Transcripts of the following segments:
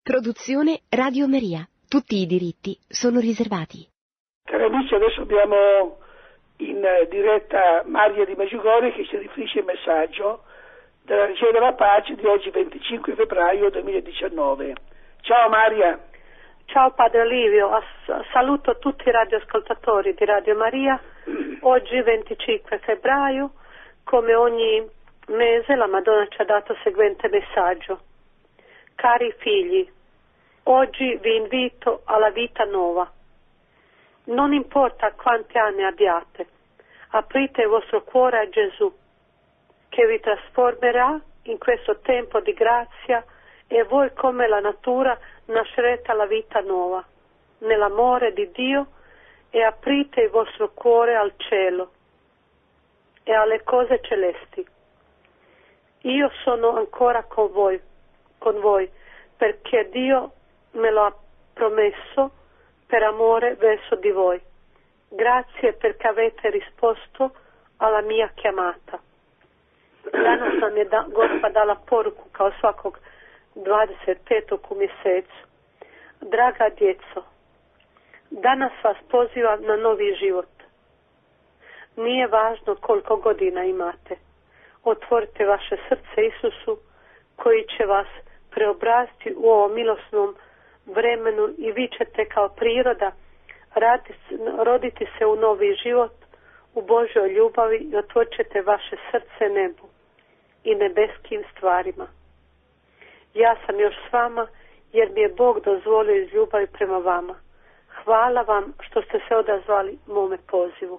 Produzione Radio Maria. Tutti i diritti sono riservati. Cari amici, adesso abbiamo in diretta Maria di Medjugorje che ci riferisce il messaggio della Regina della Pace di oggi 25 febbraio 2019. Ciao Maria. Ciao Padre Livio, saluto tutti i radioascoltatori di Radio Maria. Oggi 25 febbraio, come ogni mese, la Madonna ci ha dato il seguente messaggio. Cari figli, oggi vi invito alla vita nuova. Non importa quanti anni abbiate, aprite il vostro cuore a Gesù, che vi trasformerà in questo tempo di grazia e voi come la natura nascerete alla vita nuova, nell'amore di Dio, e aprite il vostro cuore al cielo e alle cose celesti. Io sono ancora con voi, perché Dio me lo ha promesso per amore verso di voi. Grazie perché avete risposto alla mia chiamata. Danas nam je Gospa dala poruku kao svakog 25. mjesecu. Draga djeco, danas vas pozivam na novi život. Nije važno koliko godina imate. Otvorite vaše srce Isusu koji će vas preobraziti u ovom milosnom vremenu i vi ćete kao priroda roditi se u novi život, u Božjoj ljubavi i otvorit ćete vaše srce nebu i nebeskim stvarima. Ja sam još s vama jer mi je Bog dozvolio iz ljubavi prema vama. Hvala vam što ste se odazvali mome pozivu.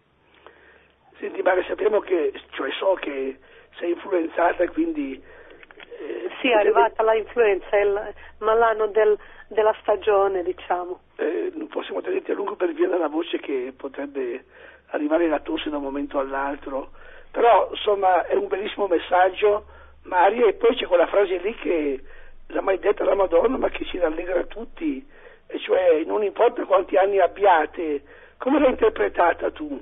Senti Maria, sappiamo che, cioè so che sei influenzata, quindi... Sì, è arrivata la influenza, il malanno della stagione, diciamo. Non possiamo tenerti a lungo per via della voce che potrebbe arrivare la tosse da un momento all'altro, però insomma è un bellissimo messaggio, Maria, e poi c'è quella frase lì che l'ha mai detta la Madonna ma che ci rallegra tutti, e cioè non importa quanti anni abbiate. Come l'hai interpretata tu?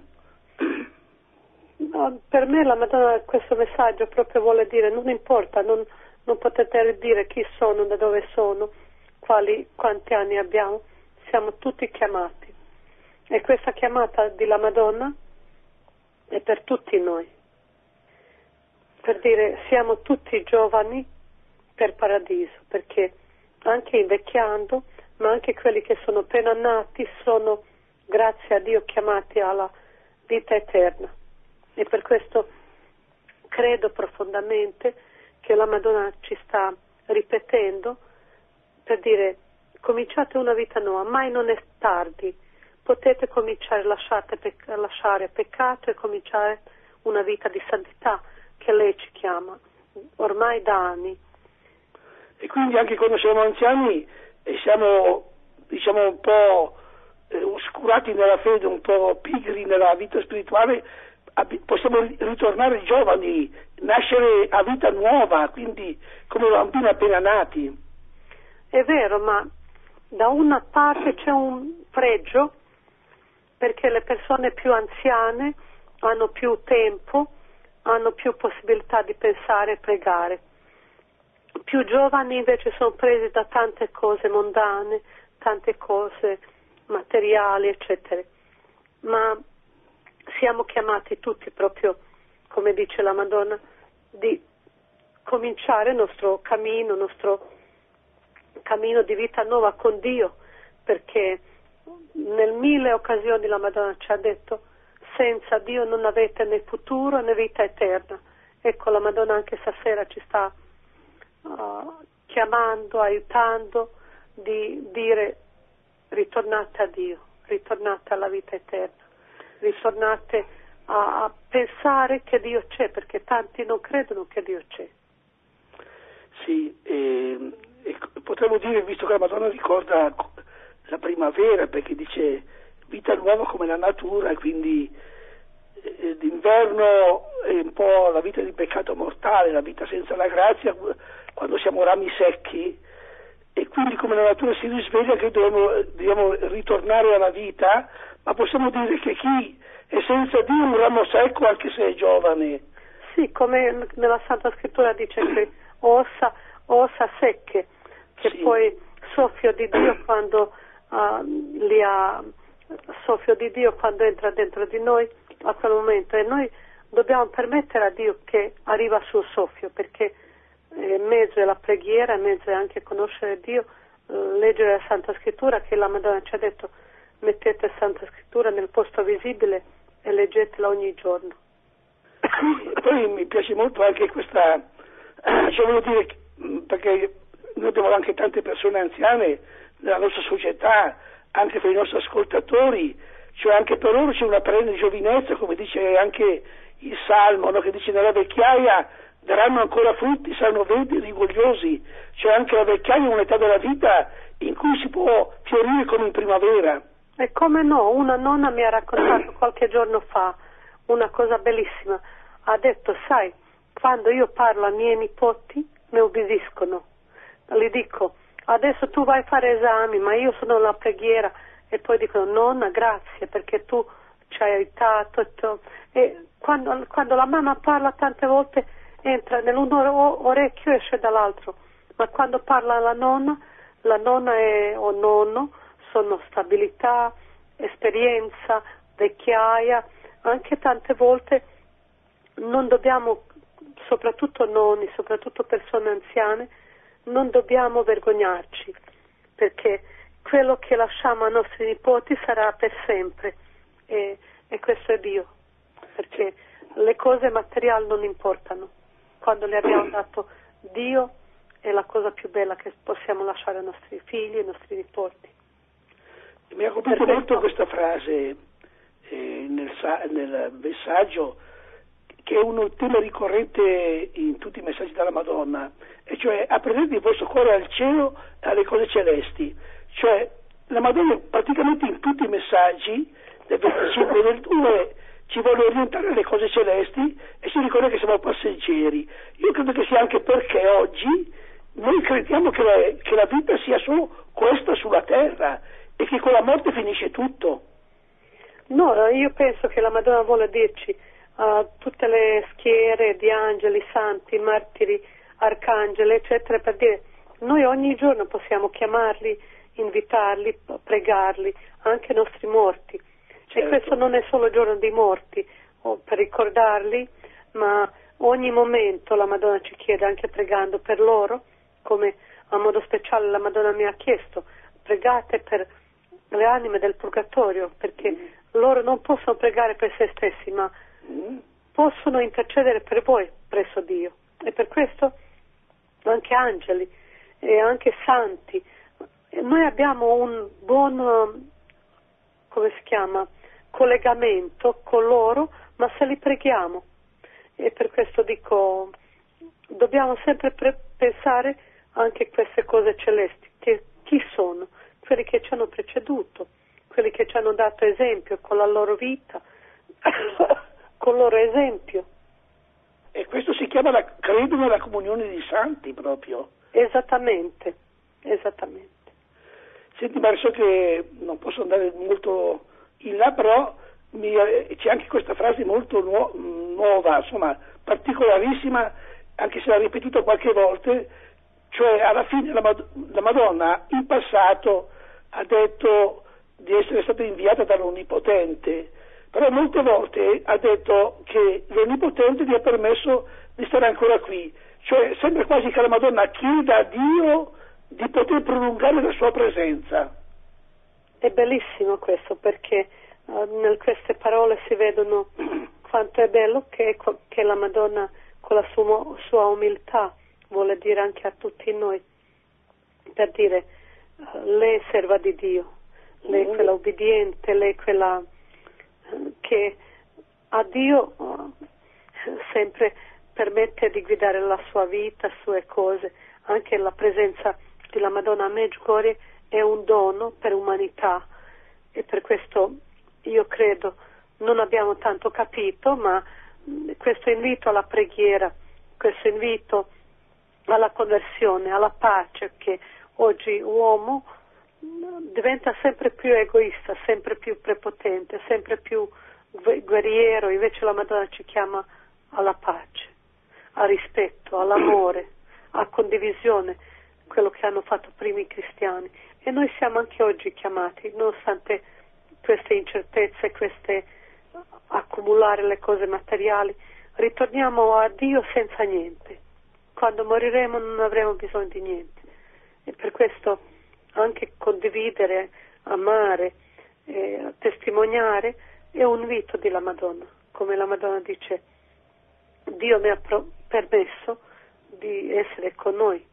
No, per me la Madonna questo messaggio proprio vuole dire non importa, non potete dire chi sono, da dove sono, quanti anni abbiamo, siamo tutti chiamati. E questa chiamata della Madonna è per tutti noi, per dire siamo tutti giovani per paradiso, perché anche invecchiando, ma anche quelli che sono appena nati sono, grazie a Dio, chiamati alla vita eterna. E per questo credo profondamente che la Madonna ci sta ripetendo per dire cominciate una vita nuova, mai non è tardi, potete cominciare a lasciare peccato e cominciare una vita di santità che lei ci chiama ormai da anni. E quindi anche quando siamo anziani e siamo diciamo un po' oscurati nella fede, un po' pigri nella vita spirituale, possiamo ritornare giovani, nascere a vita nuova, quindi come bambini appena nati. È vero, ma da una parte c'è un pregio, perché le persone più anziane hanno più tempo, hanno più possibilità di pensare e pregare. Più giovani invece sono presi da tante cose mondane, tante cose materiali, eccetera. Ma siamo chiamati tutti, proprio come dice la Madonna, di cominciare il nostro cammino di vita nuova con Dio, perché nel 1000 occasioni la Madonna ci ha detto senza Dio non avete né futuro né vita eterna. Ecco, la Madonna anche stasera ci sta chiamando, aiutando di dire ritornate a Dio, ritornate alla vita eterna, ritornate a pensare che Dio c'è, perché tanti non credono che Dio c'è. Sì, e potremmo dire, visto che la Madonna ricorda la primavera, perché dice vita nuova come la natura, e quindi d'inverno è un po' la vita di peccato mortale, la vita senza la grazia, quando siamo rami secchi, e quindi come la natura si risveglia che dobbiamo ritornare alla vita, ma possiamo dire che chi è senza Dio è un ramo secco anche se è giovane. Sì, come nella Santa Scrittura dice che ossa secche, che sì. poi soffio di Dio quando soffio di Dio quando entra dentro di noi a quel momento, e noi dobbiamo permettere a Dio che arriva al suo soffio, perché mezzo è la preghiera, mezzo è anche conoscere Dio, leggere la Santa Scrittura, che la Madonna ci ha detto: mettete Santa Scrittura nel posto visibile e leggetela ogni giorno. Poi mi piace molto anche questa, cioè voglio dire, perché noi abbiamo anche tante persone anziane nella nostra società, anche per i nostri ascoltatori, cioè anche per loro c'è una perenne giovinezza, come dice anche il Salmo, no? Che dice: nella vecchiaia daranno ancora frutti, saranno verdi e rigogliosi. Cioè anche la vecchiaia è un'età della vita in cui si può fiorire come in primavera. E come no, una nonna mi ha raccontato qualche giorno fa una cosa bellissima. Ha detto: sai, quando io parlo ai miei nipoti mi obbediscono. Gli dico: adesso tu vai a fare esami, ma io sono alla preghiera. E poi dicono: nonna, grazie perché tu ci hai aiutato. E quando la mamma parla tante volte entra nell'un orecchio e esce dall'altro, ma quando parla la nonna o nonno sono stabilità, esperienza, vecchiaia. Anche tante volte non dobbiamo, soprattutto nonni, soprattutto persone anziane, non dobbiamo vergognarci, perché quello che lasciamo ai nostri nipoti sarà per sempre, e questo è Dio, perché le cose materiali non importano. Quando le abbiamo dato, Dio è la cosa più bella che possiamo lasciare ai nostri figli e ai nostri nipoti. Mi ha colpito molto questa frase nel messaggio, che è un tema ricorrente in tutti i messaggi della Madonna, e cioè: aprite il vostro cuore al cielo e alle cose celesti. Cioè la Madonna praticamente in tutti i messaggi del 25 e del 2 ci vuole orientare alle cose celesti, e ci ricorda che siamo passeggeri. Io credo che sia anche perché oggi noi crediamo che la vita sia solo questa sulla terra e che con la morte finisce tutto. No, io penso che la Madonna vuole dirci tutte le schiere di angeli, santi, martiri, arcangeli, eccetera, per dire: noi ogni giorno possiamo chiamarli, invitarli, pregarli, anche i nostri morti. Certo. E questo non è solo il giorno dei morti, o per ricordarli, ma ogni momento la Madonna ci chiede, anche pregando per loro, come a modo speciale la Madonna mi ha chiesto: pregate per le anime del purgatorio, perché loro non possono pregare per se stessi, ma possono intercedere per voi presso Dio. E per questo anche angeli e anche santi, noi abbiamo un buon, collegamento con loro, ma se li preghiamo. E per questo dico, dobbiamo sempre pensare anche a queste cose celesti, che chi sono? Quelli che ci hanno preceduto, quelli che ci hanno dato esempio con la loro vita, con il loro esempio. E questo si chiama credo nella comunione dei santi, proprio. Esattamente. Senti, ma so che non posso andare molto in là, però c'è anche questa frase molto nuova, insomma, particolarissima, anche se l'ha ripetuta qualche volta, cioè alla fine la Madonna in passato ha detto di essere stata inviata dall'Onnipotente, però molte volte ha detto che l'Onnipotente gli ha permesso di stare ancora qui, cioè sembra quasi che la Madonna chieda a Dio di poter prolungare la sua presenza. È bellissimo questo, perché in queste parole si vedono quanto è bello che la Madonna, con la sua umiltà, vuole dire anche a tutti noi, per dire: lei è serva di Dio, lei è quella obbediente, lei è quella che a Dio sempre permette di guidare la sua vita, sue cose. Anche la presenza della Madonna a Medjugorje è un dono per l'umanità, e per questo io credo non abbiamo tanto capito, ma questo invito alla preghiera, questo invito alla conversione, alla pace, che oggi l'uomo diventa sempre più egoista, sempre più prepotente, sempre più guerriero. Invece la Madonna ci chiama alla pace, al rispetto, all'amore, a condivisione. quello che hanno fatto prima i cristiani, e noi siamo anche oggi chiamati, nonostante queste incertezze, queste accumulare le cose materiali, ritorniamo a Dio senza niente. Quando moriremo non avremo bisogno di niente, e per questo anche condividere, amare, testimoniare è un invito della Madonna, come la Madonna dice: Dio mi ha permesso di essere con noi.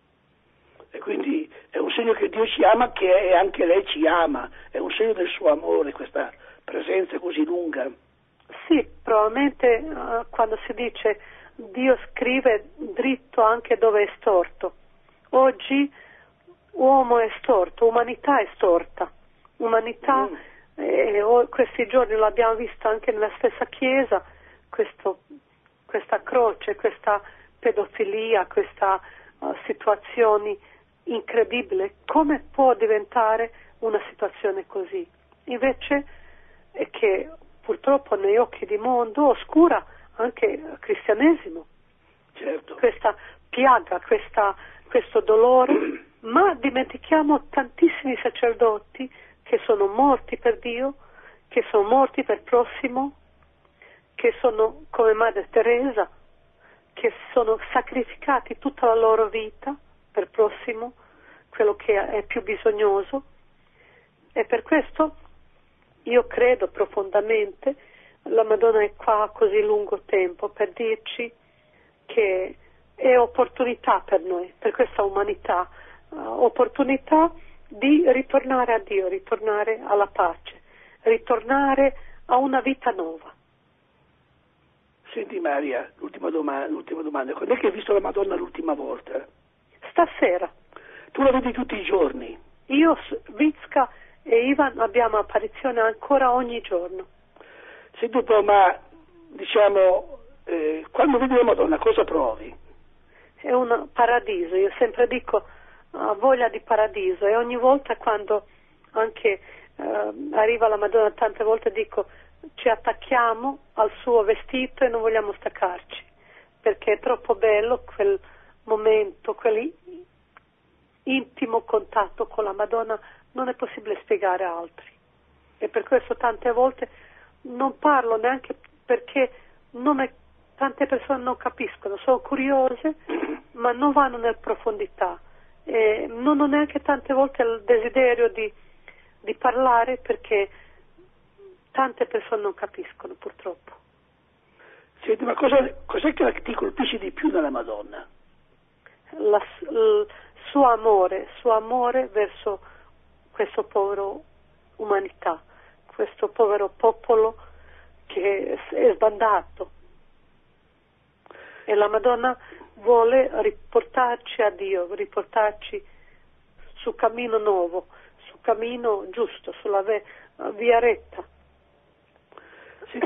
E quindi è un segno che Dio ci ama, che anche lei ci ama, è un segno del suo amore, questa presenza così lunga. Sì, probabilmente quando si dice Dio scrive dritto anche dove è storto. Oggi uomo è storto, umanità è storta. Umanità, questi giorni l'abbiamo visto anche nella stessa Chiesa, questa croce, questa pedofilia, questa situazioni incredibili. Come può diventare una situazione così? Invece è che purtroppo negli occhi di mondo oscura anche il cristianesimo. Certo. Questa piaga, questo dolore, ma dimentichiamo tantissimi sacerdoti che sono morti per Dio, che sono morti per il prossimo, che sono come Madre Teresa, che sono sacrificati tutta la loro vita per il prossimo, quello che è più bisognoso. E per questo io credo profondamente la Madonna è qua così lungo tempo per dirci che è opportunità per noi, per questa umanità, opportunità di ritornare a Dio, ritornare alla pace, ritornare a una vita nuova. Senti Maria, l'ultima domanda, quando è che hai visto la Madonna l'ultima volta? Stasera. Tu la vedi tutti i giorni? Io, Vizca e Ivan abbiamo apparizione ancora ogni giorno. Senti un po', ma diciamo, quando vedi la Madonna cosa provi? È un paradiso, io sempre dico voglia di paradiso, e ogni volta quando anche arriva la Madonna, tante volte dico ci attacchiamo al suo vestito e non vogliamo staccarci, perché è troppo bello quel momento, quell'intimo contatto con la Madonna, non è possibile spiegare a altri, e per questo tante volte non parlo neanche perché tante persone non capiscono, sono curiose ma non vanno nella profondità, e non ho neanche tante volte il desiderio di parlare perché tante persone non capiscono, purtroppo. Senti, ma cos'è che ti colpisce di più nella Madonna? Il suo amore verso questo povero umanità, questo povero popolo che è sbandato. E la Madonna vuole riportarci a Dio, riportarci sul cammino nuovo, sul cammino giusto, sulla via retta. Senti,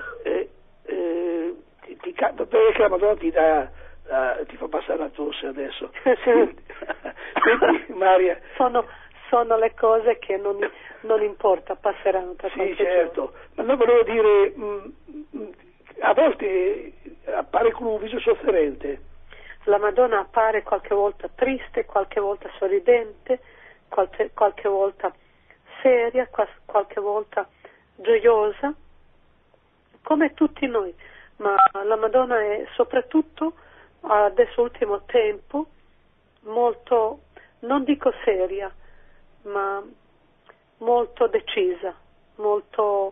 perché la Madonna ti fa passare la tosse adesso. Senti, Maria. Sono le cose che non importa, passeranno tra qualche giorno. Sì, certo, ma non volevo dire, a volte appare con un viso sofferente. La Madonna appare qualche volta triste, qualche volta sorridente, qualche volta seria, qualche volta gioiosa, come tutti noi, ma la Madonna è soprattutto adesso ultimo tempo molto, non dico seria, ma molto decisa, molto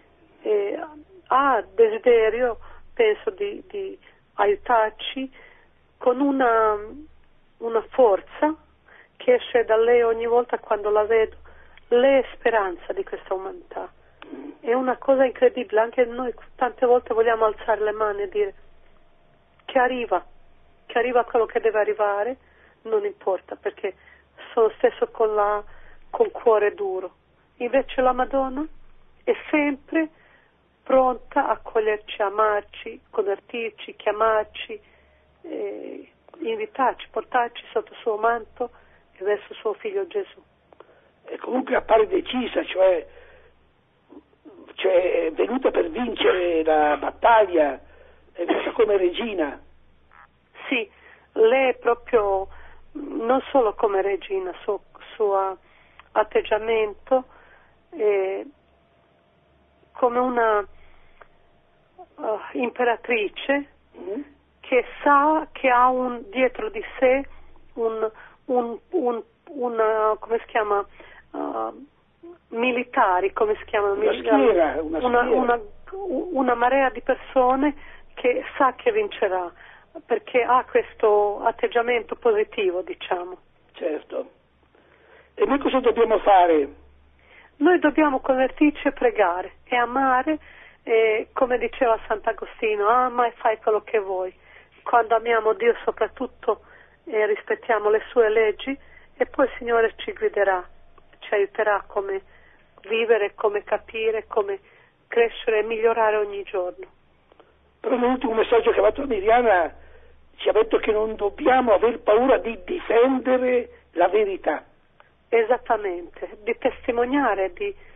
ha desiderio, penso, di aiutarci con una forza che esce da lei ogni volta quando la vedo. Lei è speranza di questa umanità, è una cosa incredibile. Anche noi tante volte vogliamo alzare le mani e dire che arriva quello che deve arrivare, non importa, perché sono stesso con cuore duro. Invece la Madonna è sempre pronta a accoglierci, amarci, convertirci, chiamarci, invitarci, portarci sotto il suo manto e verso suo figlio Gesù. E comunque appare decisa, cioè è venuta per vincere la battaglia, è venuta come regina. Sì, lei è proprio non solo come regina, suo atteggiamento, come una imperatrice che sa che ha dietro di sé come si chiama, militari, come si chiama? Una marea di persone che sa che vincerà, perché ha questo atteggiamento positivo, diciamo. Certo. E noi cosa dobbiamo fare? Noi dobbiamo convertirci e pregare e amare, come diceva Sant'Agostino, ama e fai quello che vuoi. Quando amiamo Dio soprattutto rispettiamo le sue leggi, e poi il Signore ci guiderà, ci aiuterà come vivere, come capire, come crescere e migliorare ogni giorno. Però l'ultimo messaggio che ha fatto Miriana ci ha detto che non dobbiamo aver paura di difendere la verità. Esattamente, di testimoniare,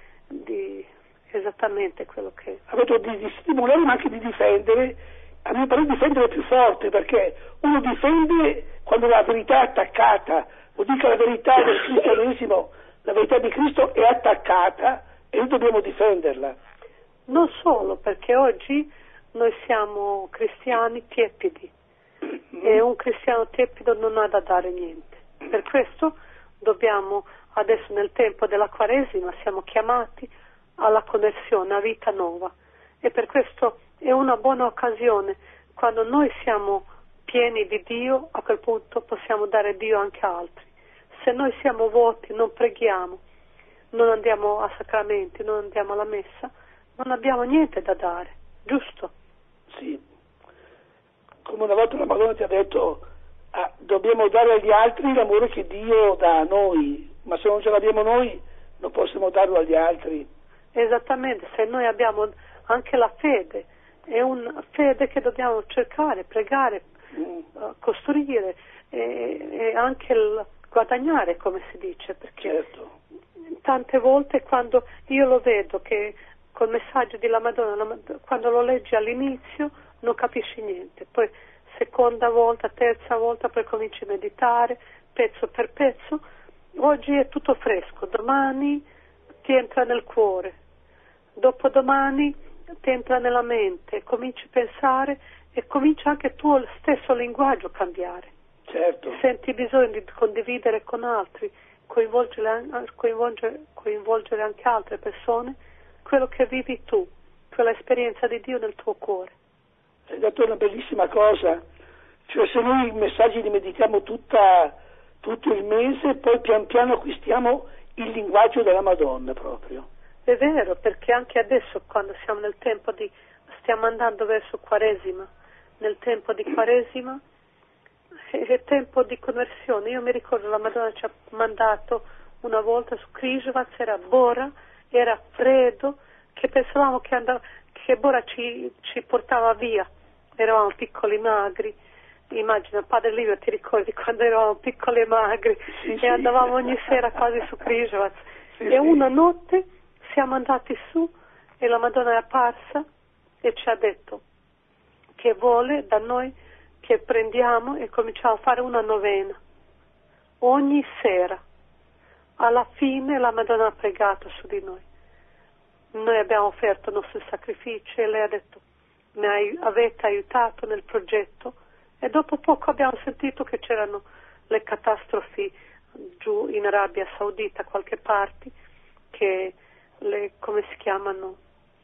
di esattamente quello che... Ha detto di stimolare ma anche di difendere, a mio parere difendere più forte, perché uno difende quando la verità è attaccata, vuol dire che la verità del cristianesimo, la verità di Cristo è attaccata e noi dobbiamo difenderla. Non solo, perché oggi noi siamo cristiani tiepidi e un cristiano tiepido non ha da dare niente. Per questo dobbiamo, adesso nel tempo della Quaresima, siamo chiamati alla conversione, a vita nuova, e per questo è una buona occasione. Quando noi siamo pieni di Dio, a quel punto possiamo dare Dio anche a altri. Se noi siamo vuoti, non preghiamo, non andiamo a sacramenti, non andiamo alla messa, non abbiamo niente da dare, giusto? Sì. Come una volta la Madonna ti ha detto, dobbiamo dare agli altri l'amore che Dio dà a noi, ma se non ce l'abbiamo noi non possiamo darlo agli altri. Esattamente, se noi abbiamo anche la fede, è una fede che dobbiamo cercare, pregare, costruire e anche guadagnare, come si dice, perché certo. Tante volte quando io lo vedo che col messaggio della Madonna, quando lo leggi all'inizio non capisci niente, poi seconda volta, terza volta, poi cominci a meditare pezzo per pezzo. Oggi è tutto fresco, domani ti entra nel cuore, dopodomani ti entra nella mente, cominci a pensare e comincia anche il tuo stesso linguaggio a cambiare. Certo. Senti bisogno di condividere con altri, coinvolgere anche altre persone, quello che vivi tu, quella esperienza di Dio nel tuo cuore. Hai detto una bellissima cosa, cioè se noi i messaggi li meditiamo tutto il mese, poi pian piano acquistiamo il linguaggio della Madonna proprio. È vero, perché anche adesso quando siamo nel tempo stiamo andando verso Quaresima, nel tempo di Quaresima è tempo di conversione. Io mi ricordo la Madonna ci ha mandato una volta su Križevac, era Bora, era freddo, che pensavamo che Bora ci portava via, eravamo piccoli magri. Immagina, Padre Livio, ti ricordi quando eravamo piccoli e magri e andavamo ogni sera quasi su Križevac, e una notte siamo andati su e la Madonna è apparsa e ci ha detto che vuole da noi che prendiamo e cominciamo a fare una novena ogni sera. Alla fine la Madonna ha pregato su di noi. Noi abbiamo offerto i nostri sacrifici e lei ha detto: avete aiutato nel progetto. E dopo poco abbiamo sentito che c'erano le catastrofi giù in Arabia Saudita, qualche parte, che come si chiamano,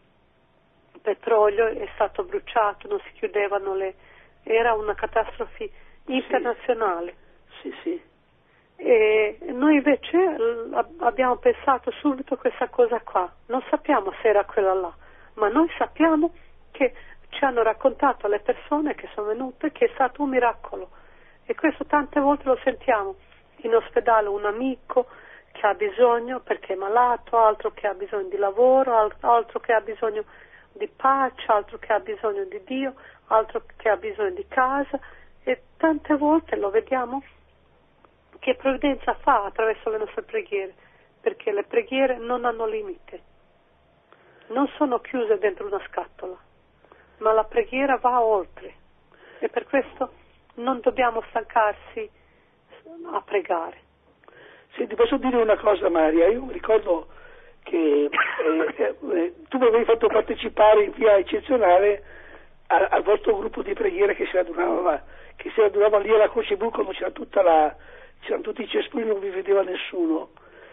il petrolio è stato bruciato, non si chiudevano era una catastrofe internazionale. Sì. E noi invece abbiamo pensato subito questa cosa qua, non sappiamo se era quella là, ma noi sappiamo che ci hanno raccontato le persone che sono venute che è stato un miracolo, e questo tante volte lo sentiamo in ospedale, un amico che ha bisogno perché è malato, altro che ha bisogno di lavoro, altro che ha bisogno di pace, altro che ha bisogno di Dio, altro che ha bisogno di casa, e tante volte lo vediamo che provvidenza fa attraverso le nostre preghiere, perché le preghiere non hanno limite, non sono chiuse dentro una scatola, ma la preghiera va oltre, e per questo non dobbiamo stancarsi a pregare. Senti, posso dire una cosa, Maria? Io mi ricordo che tu mi avevi fatto partecipare in via eccezionale al vostro gruppo di preghiera che si radunava lì alla Croce Blu, quando c'erano tutti i cespugli, non vi vedeva nessuno.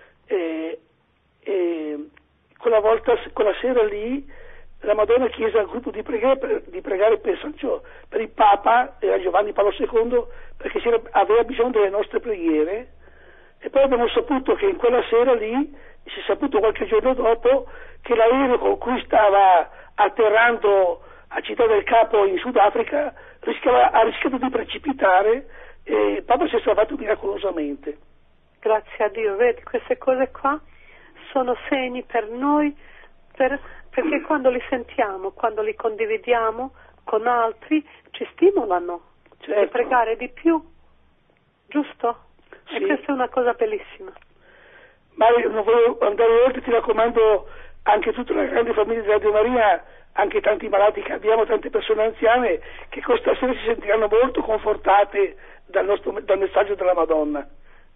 Quella sera lì la Madonna chiese al gruppo di pregare per il Papa, era Giovanni Paolo II, perché aveva bisogno delle nostre preghiere. E poi abbiamo saputo che in quella sera lì, si è saputo qualche giorno dopo, che l'aereo con cui stava atterrando a Città del Capo in Sudafrica ha rischiato di precipitare e il Papa si è salvato miracolosamente. Grazie a Dio, vedi, queste cose qua sono segni per noi, perché quando li sentiamo, quando li condividiamo con altri, ci stimolano a pregare di più, giusto? Sì. E questa è una cosa bellissima. Mario, non voglio andare oltre, ti raccomando anche tutta la grande famiglia di Radio Maria, anche tanti malati che abbiamo, tante persone anziane, che questa sera si sentiranno molto confortate dal messaggio della Madonna.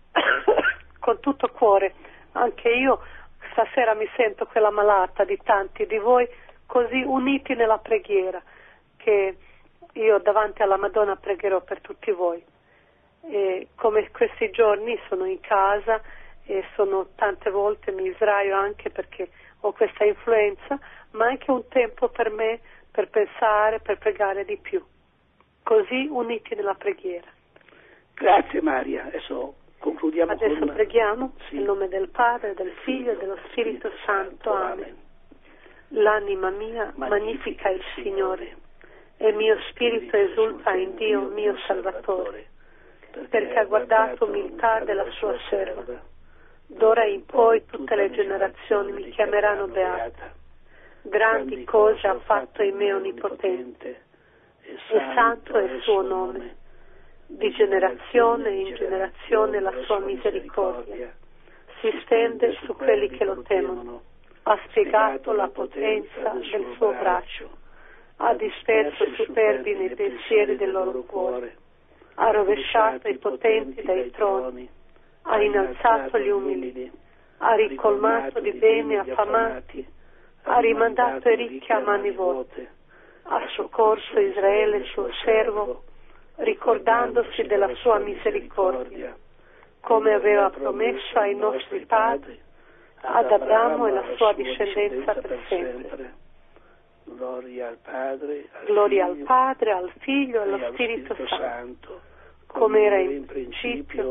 Con tutto cuore, anche io stasera mi sento quella malata di tanti di voi, così uniti nella preghiera, che io davanti alla Madonna pregherò per tutti voi. E come questi giorni sono in casa e tante volte mi sdraio anche perché ho questa influenza, ma anche un tempo per me per pensare, per pregare di più, così uniti nella preghiera. Grazie Maria, adesso concludiamo. Adesso preghiamo, sì. nel nome del Padre, del Figlio e dello Spirito Santo. Amen. L'anima mia magnifica il Signore e il mio spirito esulta in Dio mio Salvatore, perché ha guardato umiltà della sua serva. D'ora in poi tutte le generazioni mi chiameranno beata. Grandi cose ha fatto in me Onnipotente, e santo è il suo nome. Di generazione in generazione la sua misericordia si stende su quelli che lo temono. Ha spiegato la potenza del suo braccio, ha disperso i superbi nei pensieri del loro cuore, ha rovesciato i potenti dai troni, ha innalzato gli umili, ha ricolmato di bene affamati, ha rimandato i ricchi a mani vuote, ha soccorso Israele suo servo, ricordandosi della sua misericordia, come aveva promesso ai nostri padri, ad Abramo e la sua discendenza per sempre. Gloria al Padre, al Figlio e allo Spirito Santo, come era in principio,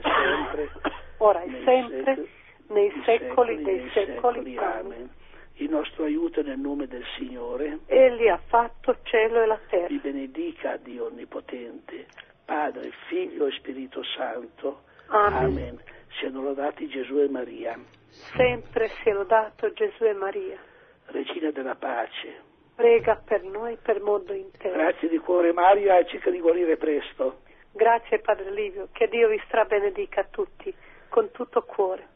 ora e sempre, nei secoli dei secoli. Amen. Il nostro aiuto è nel nome del Signore. Egli ha fatto cielo e la terra. Vi benedica Dio Onnipotente, Padre, Figlio e Spirito Santo. Amen. Siano lodati Gesù e Maria. Sempre sia lodato Gesù e Maria. Regina della pace, prega per noi, per il mondo intero. Grazie di cuore Maria e cerca di guarire presto. Grazie Padre Livio, che Dio vi strabenedica a tutti, con tutto cuore.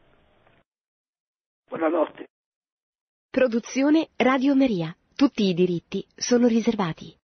Buonanotte. Produzione Radio Maria. Tutti i diritti sono riservati.